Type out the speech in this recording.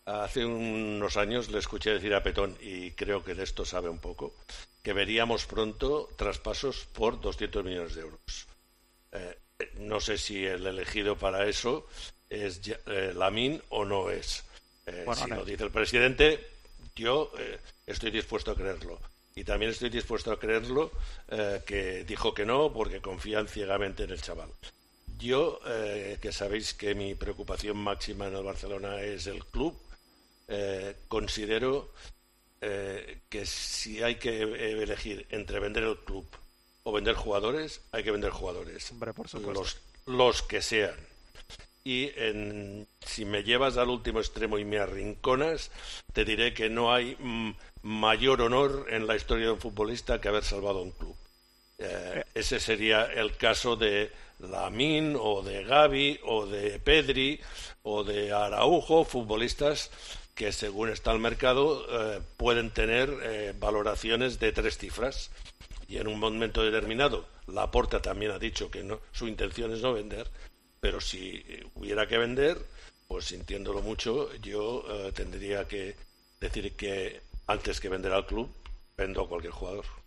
Hace unos años le escuché decir a Petón, y creo que de esto sabe un poco, que veríamos pronto traspasos por 200 millones de euros. Eh, no sé si el elegido para eso es Lamine o no es. Bueno, Si lo dice el presidente, yo estoy dispuesto a creerlo. Y también estoy dispuesto a creerlo que dijo que no porque confían ciegamente en el chaval. Yo, que sabéis que mi preocupación máxima en el Barcelona es el club, considero que si hay que elegir entre vender el club o vender jugadores, hay que vender jugadores, hombre, por supuesto. los que sean. Y si me llevas al último extremo y me arrinconas, te diré que no hay mayor honor en la historia de un futbolista que haber salvado a un club. Eh, Ese sería el caso de Lamine o de Gavi o de Pedri o de Araujo, futbolistas que según está el mercado pueden tener valoraciones de 3 cifras y en un momento determinado Laporta también ha dicho que no, su intención es no vender, pero si hubiera que vender, pues sintiéndolo mucho, yo tendría que decir que antes que vender al club, vendo a cualquier jugador.